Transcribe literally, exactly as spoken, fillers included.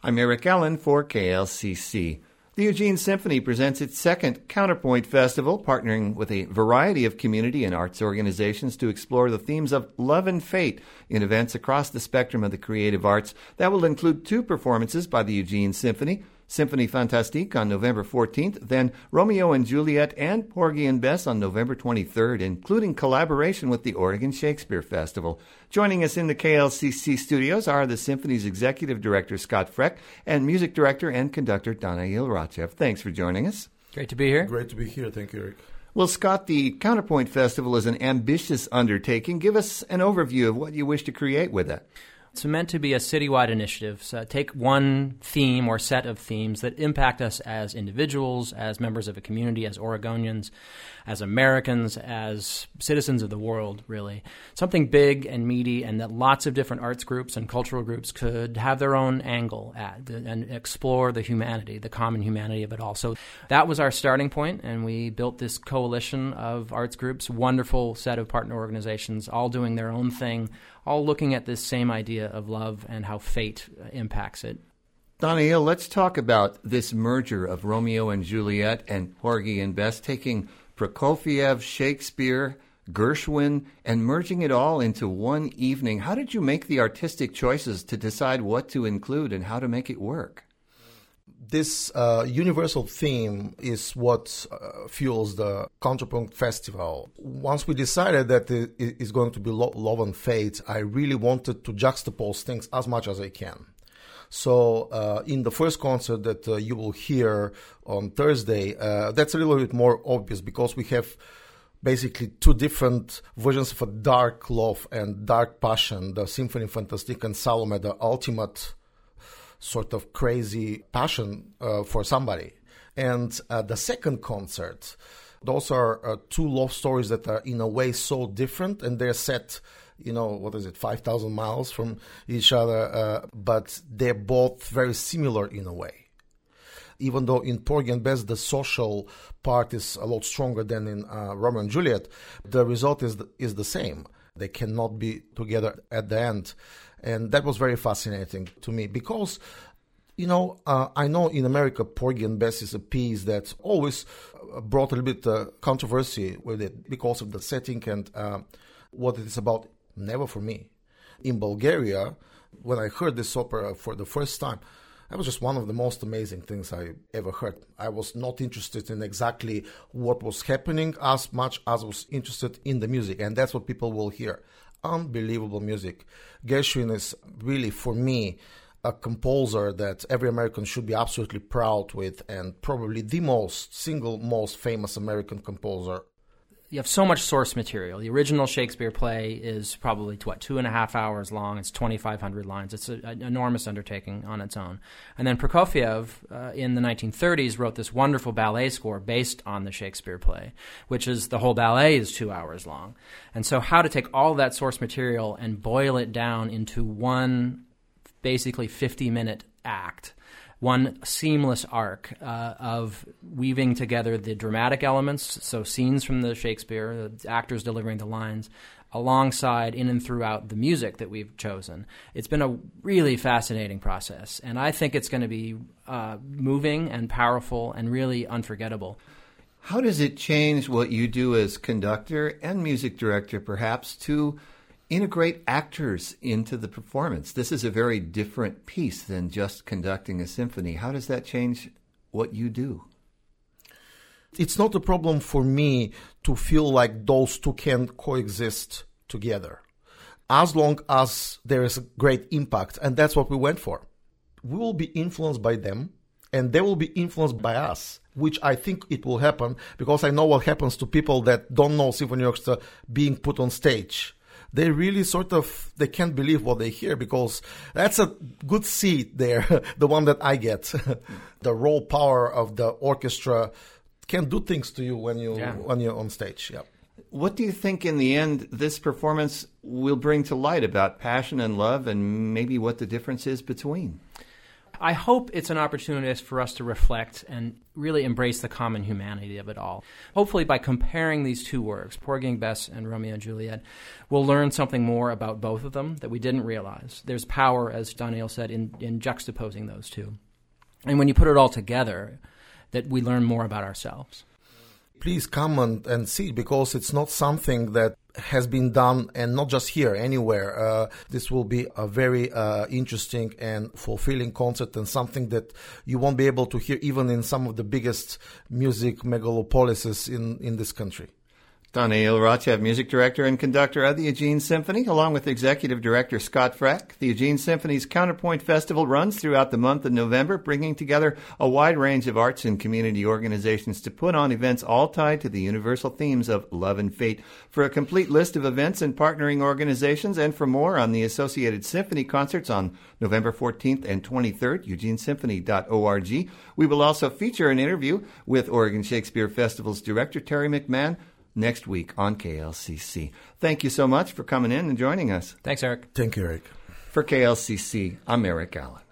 I'm Eric Allen for K L C C. The Eugene Symphony presents its second Counterpoint Festival, partnering with a variety of community and arts organizations to explore the themes of love and fate in events across the spectrum of the creative arts. That will include two performances by the Eugene Symphony, Symphonie Fantastique on November fourteenth, then Romeo and Juliet and Porgy and Bess on November twenty-third, including collaboration with the Oregon Shakespeare Festival. Joining us in the K L C C studios are the Symphony's Executive Director, Scott Freck, and Music Director and Conductor, Danail Ratchev. Thanks for joining us. Great to be here. Great to be here. Thank you, Eric. Well, Scott, the Counterpoint Festival is an ambitious undertaking. Give us an overview of what you wish to create with it. It's meant to be a citywide initiative. So take one theme or set of themes that impact us as individuals, as members of a community, as Oregonians, as Americans, as citizens of the world, really. Something big and meaty, and that lots of different arts groups and cultural groups could have their own angle at and explore the humanity, the common humanity of it all. So that was our starting point, and we built this coalition of arts groups, wonderful set of partner organizations, all doing their own thing, all looking at this same idea of love and how fate impacts it. Danail, let's talk about this merger of Romeo and Juliet and Porgy and Bess, taking Prokofiev, Shakespeare, Gershwin, and merging it all into one evening. How did you make the artistic choices to decide what to include and how to make it work? This uh, universal theme is what uh, fuels the Counterpoint Festival. Once we decided that it is going to be lo- love and fate, I really wanted to juxtapose things as much as I can. So uh, in the first concert that uh, you will hear on Thursday, uh, that's a little bit more obvious because we have basically two different versions of a dark love and dark passion, the Symphonie Fantastique and Salome, the ultimate sort of crazy passion uh, for somebody. And uh, the second concert, those are uh, two love stories that are in a way so different, and they're set, you know, what is it, five thousand miles from each other, uh, but they're both very similar in a way. Even though in Porgy and Bess the social part is a lot stronger than in uh, Romeo and Juliet, the result is the, is the same. They cannot be together at the end. And that was very fascinating to me because, you know, uh, I know in America, Porgy and Bess is a piece that always brought a little bit uh, controversy with it because of the setting and uh, what it is about. Never for me. In Bulgaria, when I heard this opera for the first time, that was just one of the most amazing things I ever heard. I was not interested in exactly what was happening as much as I was interested in the music, and that's what people will hear. Unbelievable music. Gershwin is really, for me, a composer that every American should be absolutely proud with, and probably the most, single most famous American composer. You have so much source material. The original Shakespeare play is probably, what, two and a half hours long. It's twenty-five hundred lines. It's a, an enormous undertaking on its own. And then Prokofiev, uh, in the nineteen thirties, wrote this wonderful ballet score based on the Shakespeare play, which is the whole ballet is two hours long. And so how to take all that source material and boil it down into one basically fifty-minute act, one seamless arc uh, of weaving together the dramatic elements, so scenes from the Shakespeare, the actors delivering the lines, alongside in and throughout the music that we've chosen. It's been a really fascinating process, and I think it's going to be uh, moving and powerful and really unforgettable. How does it change what you do as conductor and music director, perhaps, to integrate actors into the performance? This is a very different piece than just conducting a symphony. How does that change what you do? It's not a problem for me to feel like those two can coexist together, as long as there is a great impact, and that's what we went for. We will be influenced by them, and they will be influenced by us, which I think it will happen, because I know what happens to people that don't know symphony orchestra being put on stage. They really sort of, they can't believe what they hear, because that's a good seat there, the one that I get. The raw power of the orchestra can do things to you when, you, yeah. when you're on stage. Yeah. What do you think in the end this performance will bring to light about passion and love and maybe what the difference is between? I hope it's an opportunity for us to reflect and really embrace the common humanity of it all. Hopefully by comparing these two works, Porgy and Bess and Romeo and Juliet, we'll learn something more about both of them that we didn't realize. There's power, as Daniel said, in, in juxtaposing those two. And when you put it all together, that we learn more about ourselves. Please come and, and see, because it's not something that has been done, and not just here, anywhere. Uh, this will be a very uh, interesting and fulfilling concert, and something that you won't be able to hear even in some of the biggest music megalopolises in, in this country. Daniil Racheb, music director and conductor of the Eugene Symphony, along with executive director Scott Freck. The Eugene Symphony's Counterpoint Festival runs throughout the month of November, bringing together a wide range of arts and community organizations to put on events all tied to the universal themes of love and fate. For a complete list of events and partnering organizations, and for more on the Associated Symphony concerts on November fourteenth and twenty-third, eugene symphony dot org. We will also feature an interview with Oregon Shakespeare Festival's director, Terry McMahon, next week on K L C C. Thank you so much for coming in and joining us. Thanks, Eric. Thank you, Eric. For K L C C, I'm Eric Allen.